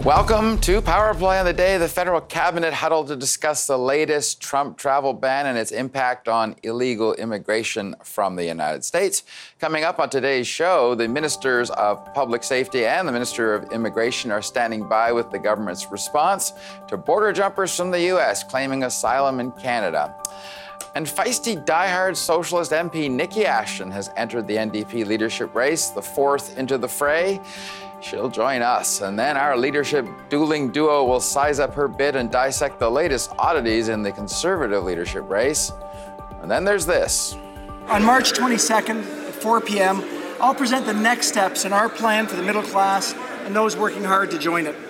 Welcome to Power Play. On the day the federal cabinet huddled to discuss the latest Trump travel ban and its impact on illegal immigration from the United States. Coming up on today's show, the ministers of public safety and the minister of immigration are standing by with the government's response to border jumpers from the U.S. claiming asylum in Canada. And feisty diehard socialist MP Nikki Ashton has entered the NDP leadership race, the fourth into the fray. She'll join us, and then our leadership dueling duo will size up her bid and dissect the latest oddities in the Conservative leadership race. And then there's this. On March 22nd at 4 p.m., I'll present the next steps in our plan for the middle class and those working hard to join it.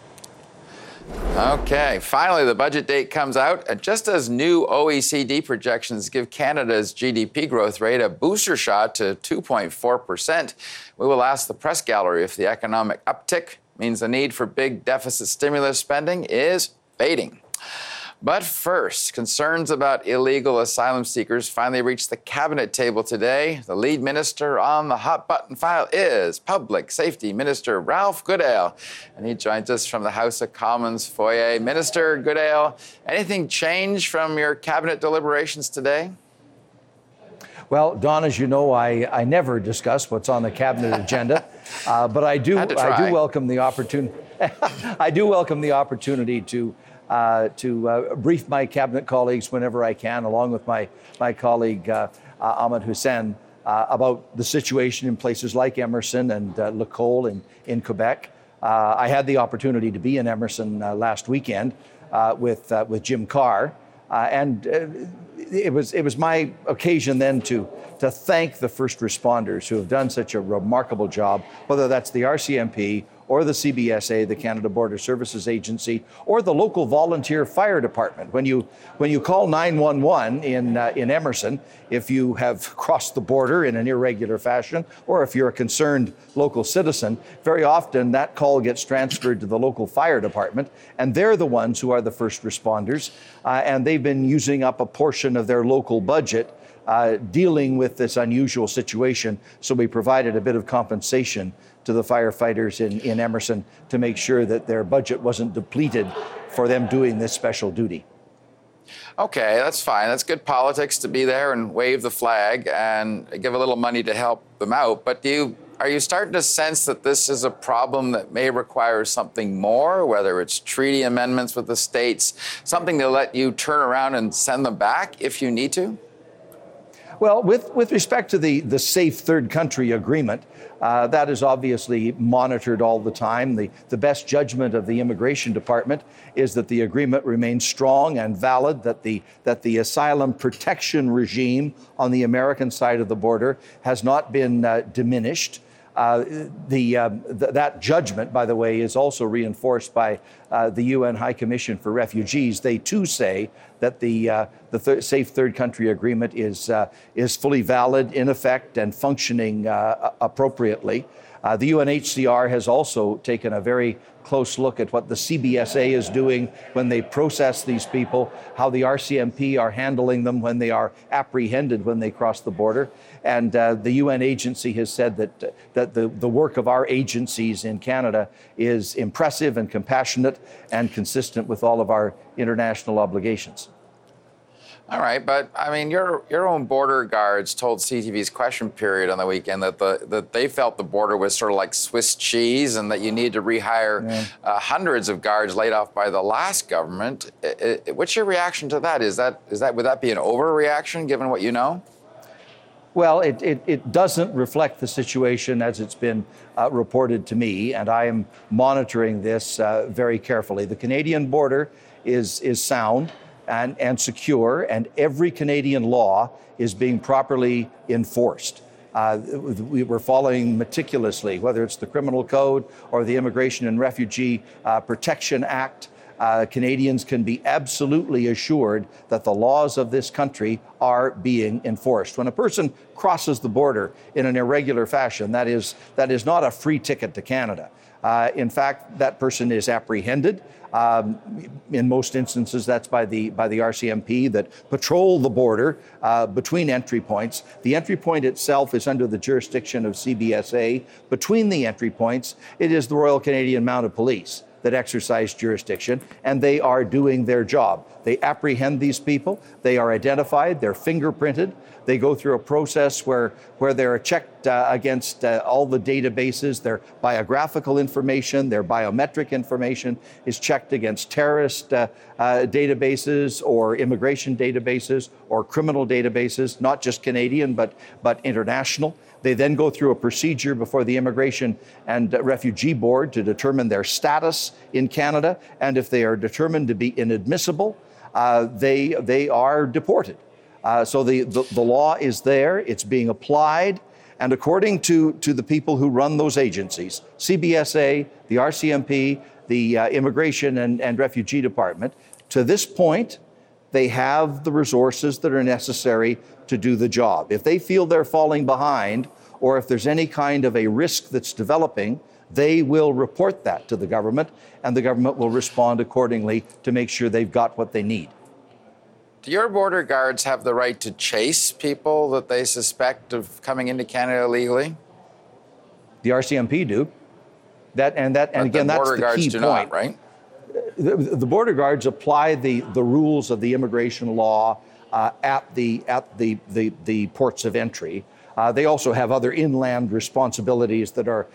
Okay, finally, the budget date comes out, and just as new OECD projections give Canada's GDP growth rate a booster shot to 2.4%, we will ask the press gallery if the economic uptick means the need for big deficit stimulus spending is fading. But first, concerns about illegal asylum seekers finally reached the cabinet table today. The lead minister on the hot button file is Public Safety Minister Ralph Goodale, and he joins us from the House of Commons foyer. Minister Goodale, anything change from your cabinet deliberations today? Well, Don, as you know, I never discuss what's on the cabinet agenda, but I do welcome the opportunity. I do welcome the opportunity to brief my cabinet colleagues whenever I can, along with my colleague Ahmed Hussein, about the situation in places like Emerson and Lacolle in Quebec. I had the opportunity to be in Emerson last weekend with Jim Carr, and it was my occasion then to thank the first responders who have done such a remarkable job, whether that's the RCMP or the CBSA, the Canada Border Services Agency, or the local volunteer fire department. When you call 911 in Emerson, if you have crossed the border in an irregular fashion, or if you're a concerned local citizen, very often that call gets transferred to the local fire department, and they're the ones who are the first responders, and they've been using up a portion of their local budget dealing with this unusual situation. So we provided a bit of compensation to the firefighters in Emerson to make sure that their budget wasn't depleted for them doing this special duty. Okay, that's fine. That's good politics to be there and wave the flag and give a little money to help them out. But are you starting to sense that this is a problem that may require something more, whether it's treaty amendments with the states, something to let you turn around and send them back if you need to? Well, with respect to the Safe Third Country Agreement, that is obviously monitored all the time. The best judgment of the Immigration Department is that the agreement remains strong and valid, that the asylum protection regime on the American side of the border has not been diminished. That judgment, by the way, is also reinforced by the UN High Commission for Refugees. They too say that the Safe Third Country Agreement is fully valid, in effect, and functioning appropriately. The UNHCR has also taken a very close look at what the CBSA is doing when they process these people, how the RCMP are handling them when they are apprehended when they cross the border. And the UN agency has said that the work of our agencies in Canada is impressive and compassionate and consistent with all of our international obligations. All right, but I mean, your own border guards told CTV's Question Period on the weekend that they felt the border was sort of like Swiss cheese and that you need to rehire hundreds of guards laid off by the last government. What's your reaction to that? Would that be an overreaction given what you know? Well, it doesn't reflect the situation as it's been reported to me, and I am monitoring this very carefully. The Canadian border is sound and secure, and every Canadian law is being properly enforced. We were following meticulously, whether it's the Criminal Code or the Immigration and Refugee Protection Act. Canadians can be absolutely assured that the laws of this country are being enforced. When a person crosses the border in an irregular fashion, that is not a free ticket to Canada. In fact, that person is apprehended. In most instances, that's by the RCMP that patrol the border between entry points. The entry point itself is under the jurisdiction of CBSA. Between the entry points, it is the Royal Canadian Mounted Police that exercise jurisdiction, and they are doing their job. They apprehend these people, they are identified, they're fingerprinted, they go through a process where they're checked against all the databases, their biographical information, their biometric information is checked against terrorist databases or immigration databases or criminal databases, not just Canadian, but international. They then go through a procedure before the Immigration and Refugee Board to determine their status in Canada, and if they are determined to be inadmissible, they are deported. So the law is there, it's being applied, and according to the people who run those agencies, CBSA, the RCMP, the Immigration and Refugee Department, to this point, they have the resources that are necessary to do the job. If they feel they're falling behind, or if there's any kind of a risk that's developing, they will report that to the government, and the government will respond accordingly to make sure they've got what they need. Do your border guards have the right to chase people that they suspect of coming into Canada illegally? The RCMP do. Again, that's the key point. Border guards do not, right? The border guards apply the rules of the immigration law at the ports of entry. They also have other inland responsibilities that are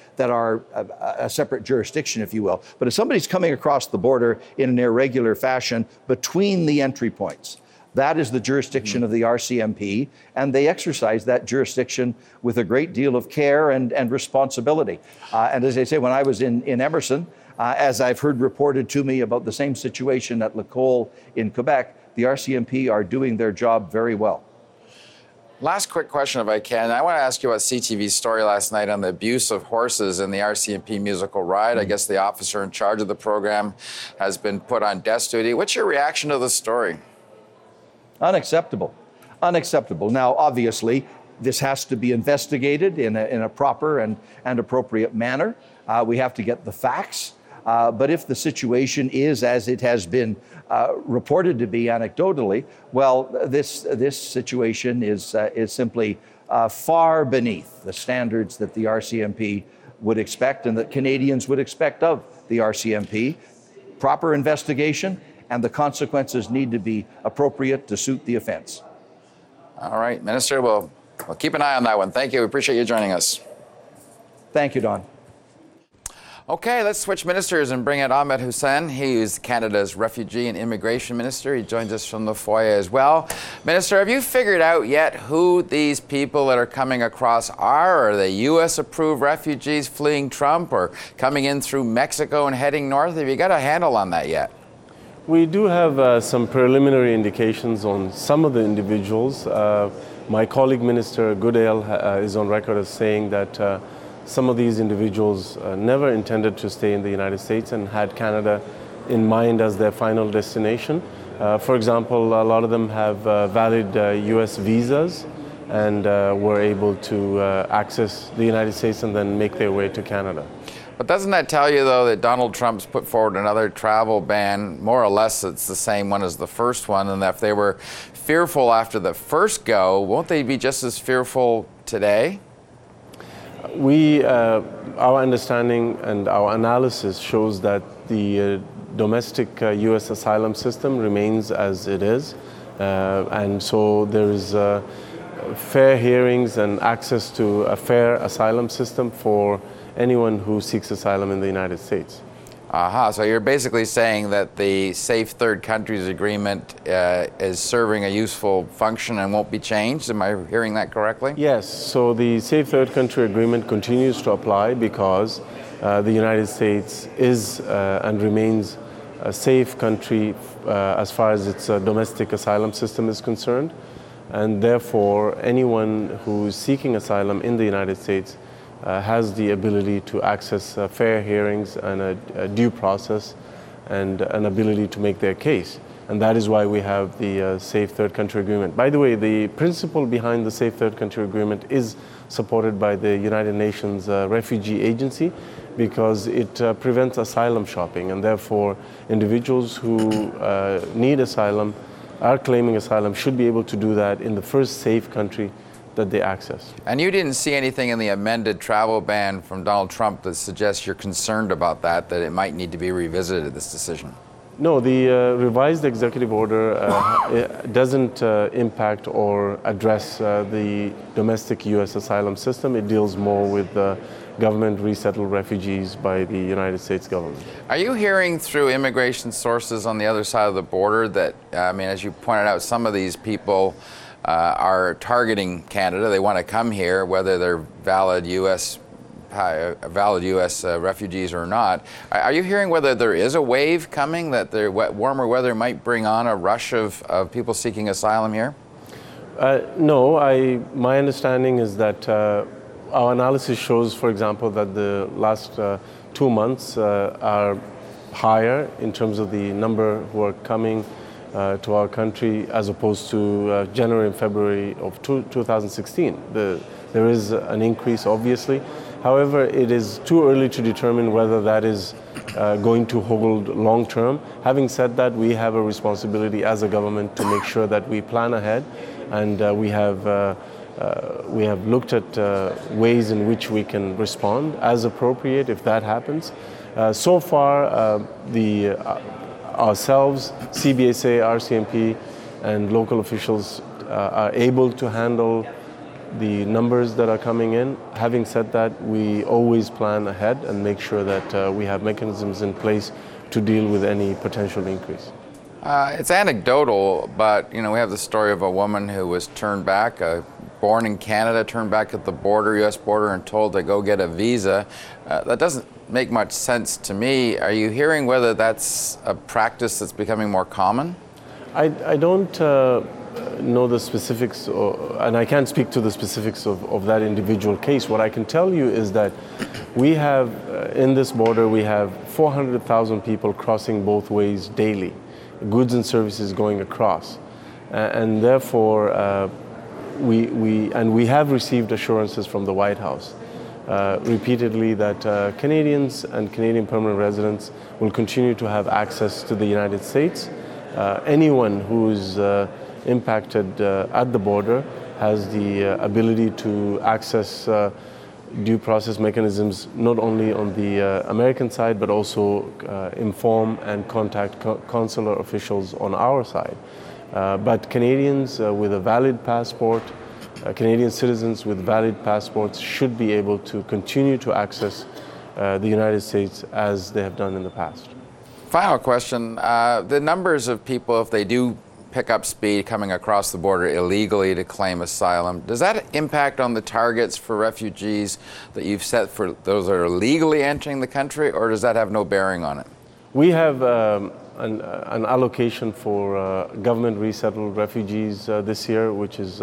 a separate jurisdiction, if you will. But if somebody's coming across the border in an irregular fashion between the entry points, that is the jurisdiction of the RCMP, and they exercise that jurisdiction with a great deal of care and responsibility. And as I say, when I was in Emerson, as I've heard reported to me about the same situation at Lacolle in Quebec, the RCMP are doing their job very well. Last quick question, if I can. I want to ask you about CTV's story last night on the abuse of horses in the RCMP musical ride. I guess the officer in charge of the program has been put on desk duty. What's your reaction to the story? Unacceptable. Unacceptable. Now, obviously, this has to be investigated in a proper and appropriate manner. We have to get the facts. But if the situation is as it has been reported to be anecdotally, well, this situation is simply far beneath the standards that the RCMP would expect and that Canadians would expect of the RCMP. Proper investigation, and the consequences need to be appropriate to suit the offense. All right, Minister, we'll keep an eye on that one. Thank you. We appreciate you joining us. Thank you, Don. Okay, let's switch ministers and bring in Ahmed Hussen. He is Canada's Refugee and Immigration Minister. He joins us from the foyer as well. Minister, have you figured out yet who these people that are coming across are? Are they U.S.-approved refugees fleeing Trump or coming in through Mexico and heading north? Have you got a handle on that yet? We do have some preliminary indications on some of the individuals. My colleague, Minister Goodale, is on record as saying that some of these individuals never intended to stay in the United States and had Canada in mind as their final destination. For example, a lot of them have valid U.S. visas and were able to access the United States and then make their way to Canada. But doesn't that tell you, though, that Donald Trump's put forward another travel ban? More or less, it's the same one as the first one, and that if they were fearful after the first go, won't they be just as fearful today? Our understanding and our analysis shows that the domestic U.S. asylum system remains as it is, and so there is fair hearings and access to a fair asylum system for anyone who seeks asylum in the United States. So you're basically saying that the Safe Third Countries Agreement is serving a useful function and won't be changed? Am I hearing that correctly? Yes. So the Safe Third Country Agreement continues to apply because the United States is and remains a safe country as far as its domestic asylum system is concerned. And therefore, anyone who is seeking asylum in the United States has the ability to access fair hearings and a due process and an ability to make their case. And that is why we have the Safe Third Country Agreement. By the way, the principle behind the Safe Third Country Agreement is supported by the United Nations Refugee Agency because it prevents asylum shopping, and therefore individuals who need asylum, are claiming asylum, should be able to do that in the first safe country that they access. And you didn't see anything in the amended travel ban from Donald Trump that suggests you're concerned about that it might need to be revisited, this decision? No, the revised executive order doesn't impact or address the domestic U.S. asylum system. It deals more with government resettled refugees by the United States government. Are you hearing through immigration sources on the other side of the border that, as you pointed out, some of these people are targeting Canada? They want to come here, whether they're valid U.S. Refugees or not. Are you hearing whether there is a wave coming, that the warmer weather might bring on a rush of people seeking asylum here? No, my understanding is that our analysis shows, for example, that the last 2 months are higher in terms of the number who are coming to our country as opposed to January and February of 2016. There is an increase, obviously. However, it is too early to determine whether that is going to hold long term. Having said that, we have a responsibility as a government to make sure that we plan ahead, and we have looked at ways in which we can respond as appropriate if that happens. So far, ourselves, CBSA, RCMP, and local officials are able to handle the numbers that are coming in. Having said that, we always plan ahead and make sure that we have mechanisms in place to deal with any potential increase. It's anecdotal, but we have the story of a woman who was turned back, born in Canada, turned back at the border, U.S. border, and told to go get a visa. That doesn't make much sense to me. Are you hearing whether that's a practice that's becoming more common? I don't know the specifics, and I can't speak to the specifics of that individual case. What I can tell you is that we have, in this border, we have 400,000 people crossing both ways daily, goods and services going across. And therefore, we have received assurances from the White House repeatedly that Canadians and Canadian permanent residents will continue to have access to the United States. Anyone who's impacted at the border has the ability to access due process mechanisms not only on the American side but also inform and contact consular officials on our side. But Canadians with a valid passport, Canadian citizens with valid passports should be able to continue to access the United States as they have done in the past. Final question. The numbers of people, if they do pick up speed coming across the border illegally to claim asylum, does that impact on the targets for refugees that you've set for those that are legally entering the country, or does that have no bearing on it? We have an allocation for government resettled refugees this year, which is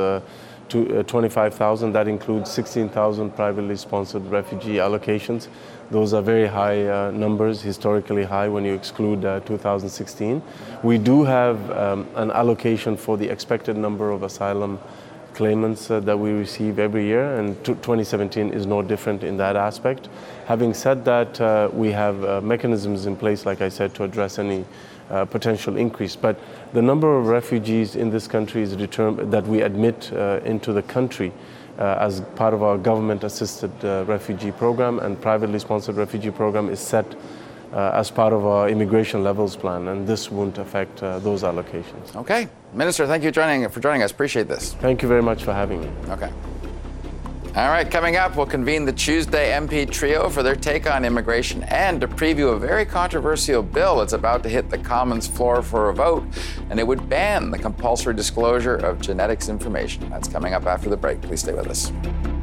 25,000. That includes 16,000 privately sponsored refugee allocations. Those are very high numbers, historically high when you exclude 2016. We do have an allocation for the expected number of asylum claimants that we receive every year, and 2017 is no different in that aspect. Having said that, we have mechanisms in place, like I said, to address any potential increase. But the number of refugees in this country is determined that we admit into the country as part of our government-assisted refugee program, and privately sponsored refugee program is set as part of our immigration levels plan, and this won't affect those allocations. Okay. Minister, thank you for joining us. Appreciate this. Thank you very much for having me. Okay. All right, coming up, we'll convene the Tuesday MP trio for their take on immigration and to preview a very controversial bill that's about to hit the Commons floor for a vote, and it would ban the compulsory disclosure of genetics information. That's coming up after the break. Please stay with us.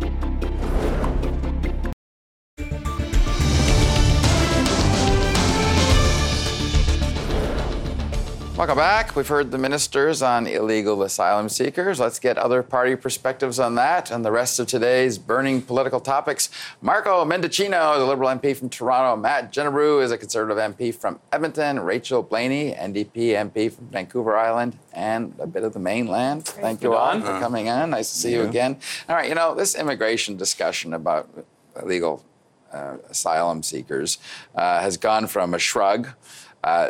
Welcome back. We've heard the ministers on illegal asylum seekers. Let's get other party perspectives on that and the rest of today's burning political topics. Marco Mendicino is a Liberal MP from Toronto. Matt Jenebrou is a Conservative MP from Edmonton. Rachel Blaney, NDP MP from Vancouver Island and a bit of the mainland. Thank you all for coming on. Nice to see you again. All right, this immigration discussion about illegal asylum seekers has gone from a shrug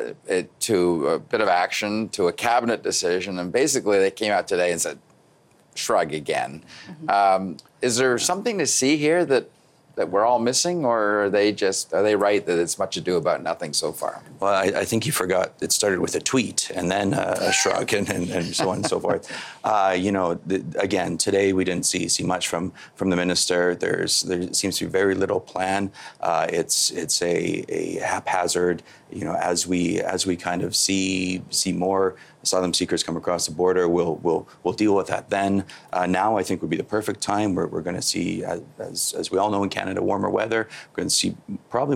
to a bit of action, to a cabinet decision. And basically they came out today and said, shrug again. Is there something to see here that we're all missing, or are they right that it's much ado about nothing so far? Well, I think you forgot it started with a tweet and then a shrug and so on and so forth. Again, today we didn't see much from the minister. There seems to be very little plan. It's a haphazard. As we kind of see more asylum seekers come across the border, we'll deal with that then. Now I think would be the perfect time. We're going to see, as we all know in Canada, warmer weather. We're going to see probably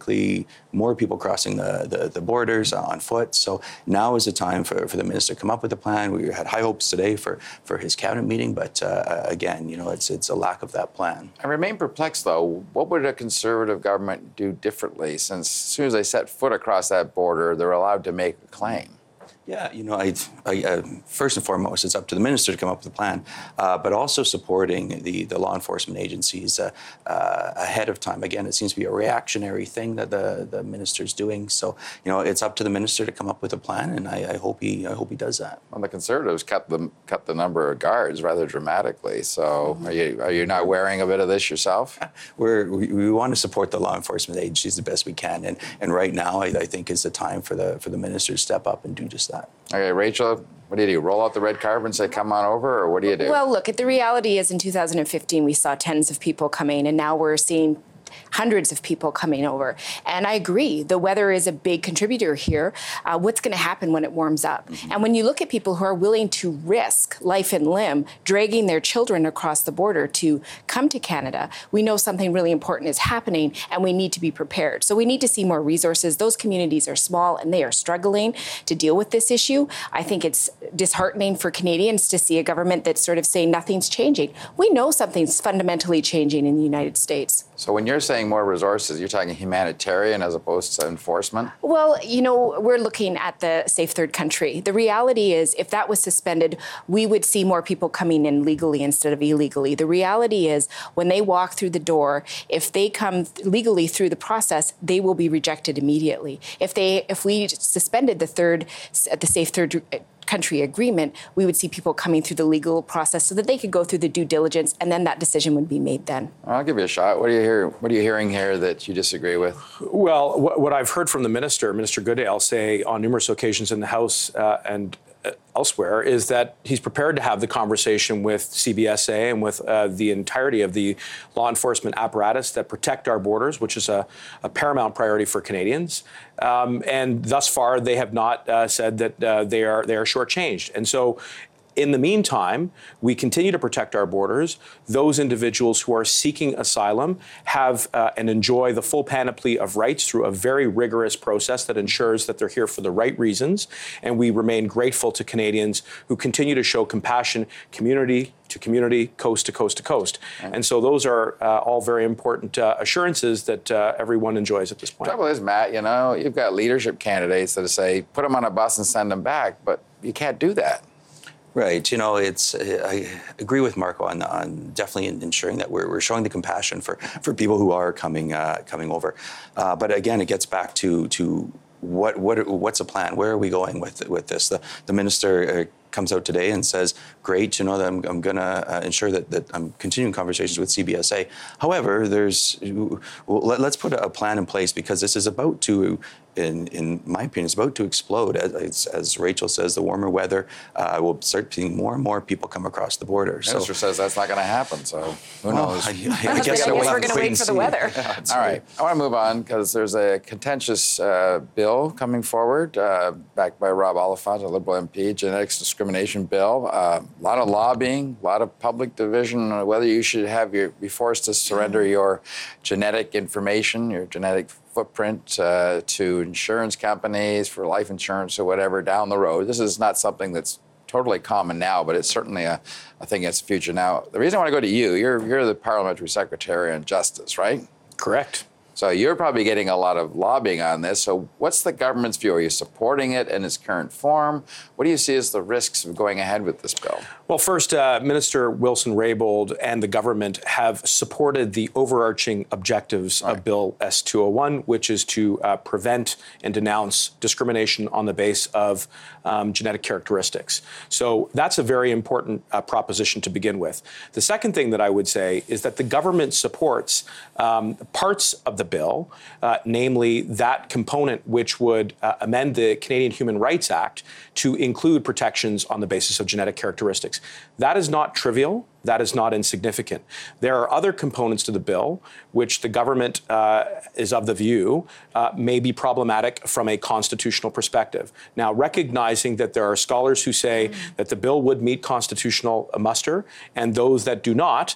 more people crossing the borders on foot. So now is the time for the minister to come up with a plan. We had high hopes today for his cabinet meeting, but again, it's a lack of that plan. I remain perplexed, though. What would a Conservative government do differently, since as soon as they set foot across that border, they're allowed to make a claim? Yeah, I first and foremost, it's up to the minister to come up with a plan, but also supporting the law enforcement agencies ahead of time. Again, it seems to be a reactionary thing that the minister's doing. So, it's up to the minister to come up with a plan, and I hope he does that. Well, the Conservatives cut the number of guards rather dramatically. So, are you not wearing a bit of this yourself? We want to support the law enforcement agencies the best we can, and right now I think is the time for the minister to step up and do just that. Okay, Rachel, what do? Roll out the red carpet and say, come on over, or what do you do? Well, look, the reality is in 2015, we saw tens of people coming, and now we're seeing hundreds of people coming over. And I agree, the weather is a big contributor here. What's going to happen when it warms up? And when you look at people who are willing to risk life and limb, dragging their children across the border to come to Canada, we know something really important is happening, and we need to be prepared. So we need to see more resources. Those communities are small, and they are struggling to deal with this issue. I think it's disheartening for Canadians to see a government that's sort of saying nothing's changing. We know something's fundamentally changing in the United States. So when you're saying more resources, you're talking humanitarian as opposed to enforcement? Well, we're looking at the Safe Third Country. The reality is, if that was suspended, we would see more people coming in legally instead of illegally. The reality is, when they walk through the door, if they come legally through the process, they will be rejected immediately. If we suspended the Safe Third Country agreement, we would see people coming through the legal process so that they could go through the due diligence, and then that decision would be made then. I'll give you a shot. What are you hearing here that you disagree with? Well, what I've heard from Minister Goodale, say on numerous occasions in the House and elsewhere, is that he's prepared to have the conversation with CBSA and with the entirety of the law enforcement apparatus that protect our borders, which is a paramount priority for Canadians. And thus far, they have not said that they are shortchanged. And so, in the meantime, we continue to protect our borders. Those individuals who are seeking asylum have and enjoy the full panoply of rights through a very rigorous process that ensures that they're here for the right reasons. And we remain grateful to Canadians who continue to show compassion, community to community, coast to coast to coast. Right. And so those are all very important assurances that everyone enjoys at this point. The trouble is, Matt, you've got leadership candidates that say, put them on a bus and send them back, but you can't do that. Right. I agree with Marco on definitely ensuring that we're showing the compassion for people who are coming over. But again, it gets back to what's a plan? Where are we going with this? The minister comes out today and says, great, that I'm going to ensure that I'm continuing conversations with CBSA. However, let's put a plan in place, because this is about to, in my opinion, it's about to explode. As Rachel says, the warmer weather will start seeing more and more people come across the border. The minister says that's not going to happen, so who knows? I guess we're going to wait for the weather. All right, I want to move on, because there's a contentious bill coming forward, backed by Rob Oliphant, a Liberal MP, genetics discrimination bill. A lot of lobbying, a lot of public division on whether you should be forced to surrender your genetic information, your genetic footprint to insurance companies for life insurance or whatever down the road. This is not something that's totally common now, but it's certainly a thing that's the future. Now, the reason I want to go to you're the Parliamentary Secretary on Justice, right? Correct. So you're probably getting a lot of lobbying on this. So what's the government's view? Are you supporting it in its current form? What do you see as the risks of going ahead with this bill? Well, first, Minister Wilson-Raybould and the government have supported the overarching objectives of Bill S-201, which is to prevent and denounce discrimination on the base of genetic characteristics. So that's a very important proposition to begin with. The second thing that I would say is that the government supports parts of the bill, namely that component which would amend the Canadian Human Rights Act to include protections on the basis of genetic characteristics. That is not trivial. That is not insignificant. There are other components to the bill which the government is of the view may be problematic from a constitutional perspective. Now, recognizing that there are scholars who say that the bill would meet constitutional muster and those that do not,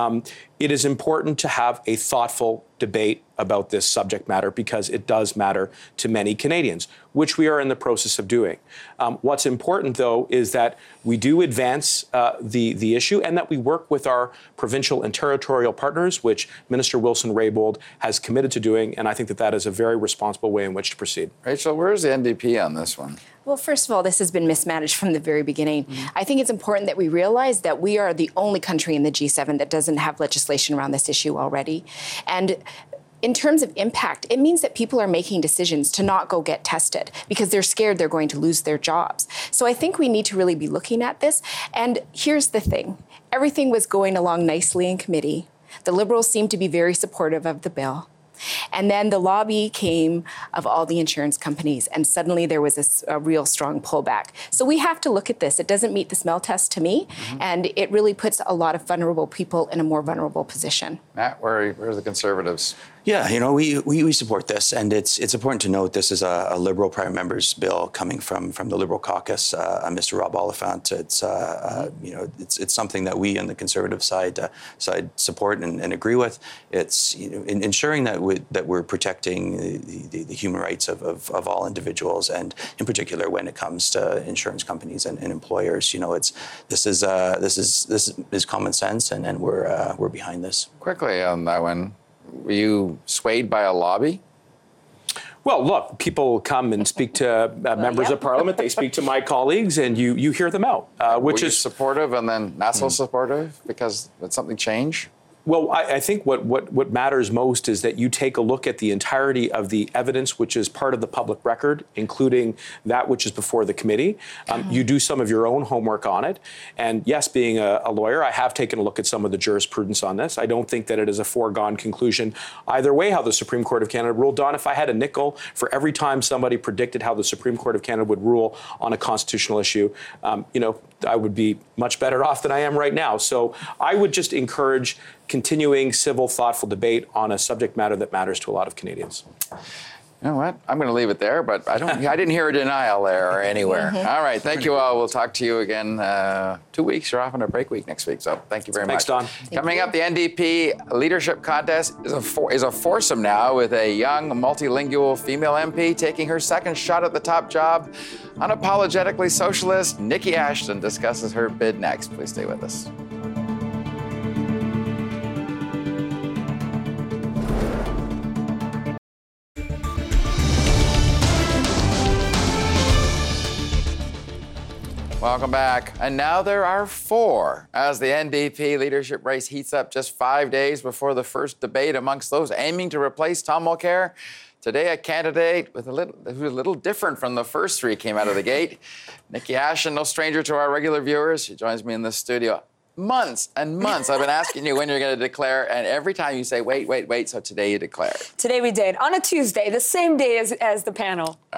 it is important to have a thoughtful debate about this subject matter because it does matter to many Canadians, which we are in the process of doing. What's important, though, is that we do advance the issue and that we work with our provincial and territorial partners, which Minister Wilson-Raybould has committed to doing, and I think that that is a very responsible way in which to proceed. Rachel, where's the NDP on this one? Well, first of all, this has been mismanaged from the very beginning. I think it's important that we realize that we are the only country in the G7 that doesn't have legislation around this issue already. And in terms of impact, it means that people are making decisions to not go get tested because they're scared they're going to lose their jobs. So I think we need to really be looking at this. And here's the thing. Everything was going along nicely in committee. The Liberals seemed to be very supportive of the bill. And then the lobby came of all the insurance companies, and suddenly there was a real strong pullback. So we have to look at this. It doesn't meet the smell test to me, and it really puts a lot of vulnerable people in a more vulnerable position. Matt, where's the Conservatives? Yeah, you know, we support this, and it's important to note this is a Liberal prime member's bill coming from the Liberal caucus, Mr. Rob Oliphant. It's you know, it's something that we on the Conservative side support and agree with. It's, you know, ensuring that we're protecting the human rights of all individuals, and in particular when it comes to insurance companies and employers. You know, this is common sense, and we're behind this. Quickly on that one. Were you swayed by a lobby? Well, look, people come and speak to members of Parliament. They speak to my colleagues, and you hear them out, which is supportive and then not so supportive because did something change? Well, I think what matters most is that you take a look at the entirety of the evidence, which is part of the public record, including that which is before the committee. You do some of your own homework on it. And yes, being a lawyer, I have taken a look at some of the jurisprudence on this. I don't think that it is a foregone conclusion either way how the Supreme Court of Canada ruled. Don, if I had a nickel for every time somebody predicted how the Supreme Court of Canada would rule on a constitutional issue, you know, I would be much better off than I am right now. So I would just encourage continuing civil, thoughtful debate on a subject matter that matters to a lot of Canadians. You know what? I'm going to leave it there, but I didn't hear a denial there or anywhere. All right. Thank you all. We'll talk to you again 2 weeks. You're off on a break week next week. So thank you very much. Thanks, Don. Coming up, the NDP leadership contest is a foursome now with a young multilingual female MP taking her second shot at the top job. Unapologetically socialist Niki Ashton discusses her bid next. Please stay with us. Welcome back. And now there are four as the NDP leadership race heats up just 5 days before the first debate amongst those aiming to replace Tom Mulcair. Today, a candidate who's a little different from the first three came out of the gate. Niki Ashton, no stranger to our regular viewers. She joins me in the studio. Months and months I've been asking you when you're going to declare, and every time you say, wait, so today you declared. Today we did, on a Tuesday, the same day as the panel.